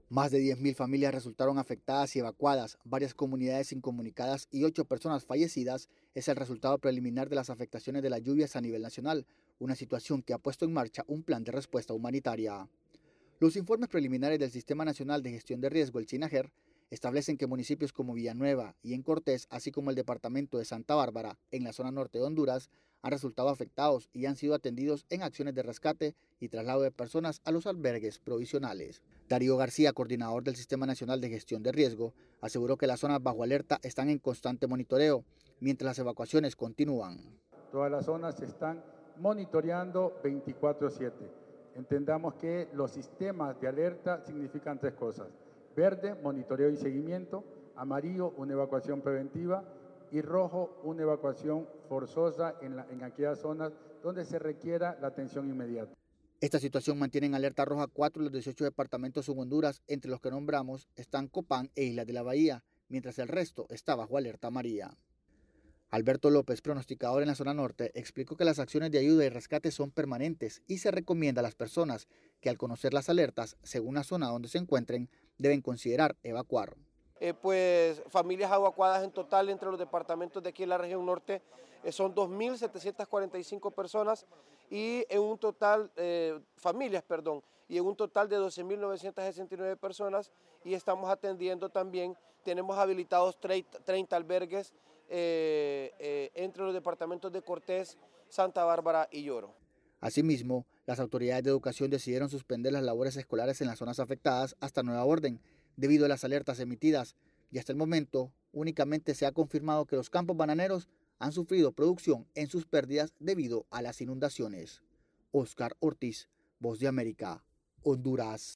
Más de 10.000 familias resultaron afectadas y evacuadas, varias comunidades incomunicadas y 8 personas fallecidas es el resultado preliminar de las afectaciones de las lluvias a nivel nacional, una situación que ha puesto en marcha un plan de respuesta humanitaria. Los informes preliminares del Sistema Nacional de Gestión de Riesgo, el SINAGER, establecen que municipios como Villanueva y en Cortés, así como el departamento de Santa Bárbara, en la zona norte de Honduras, han resultado afectados y han sido atendidos en acciones de rescate y traslado de personas a los albergues provisionales. Darío García, coordinador del Sistema Nacional de Gestión de Riesgo, aseguró que las zonas bajo alerta están en constante monitoreo, mientras las evacuaciones continúan. Todas las zonas se están monitoreando 24/7. Entendamos que los sistemas de alerta significan tres cosas: verde, monitoreo y seguimiento; amarillo, una evacuación preventiva; y rojo, una evacuación forzosa en aquellas zonas donde se requiera la atención inmediata. Esta situación mantiene en alerta roja 4 de los 18 departamentos en Honduras, entre los que nombramos están Copán e Islas de la Bahía, mientras el resto está bajo alerta amarilla. Alberto López, pronosticador en la zona norte, explicó que las acciones de ayuda y rescate son permanentes y se recomienda a las personas que al conocer las alertas, según la zona donde se encuentren, deben considerar evacuar. Pues familias evacuadas en total entre los departamentos de aquí en la región norte son 2.745 personas y en un total, y en un total de 12.969 personas, y estamos atendiendo también, tenemos habilitados 30 albergues entre los departamentos de Cortés, Santa Bárbara y Lloro. Asimismo, las autoridades de educación decidieron suspender las labores escolares en las zonas afectadas hasta nueva orden, debido a las alertas emitidas, y hasta el momento únicamente se ha confirmado que los campos bananeros han sufrido producción en sus pérdidas debido a las inundaciones. Oscar Ortiz, Voz de América, Honduras.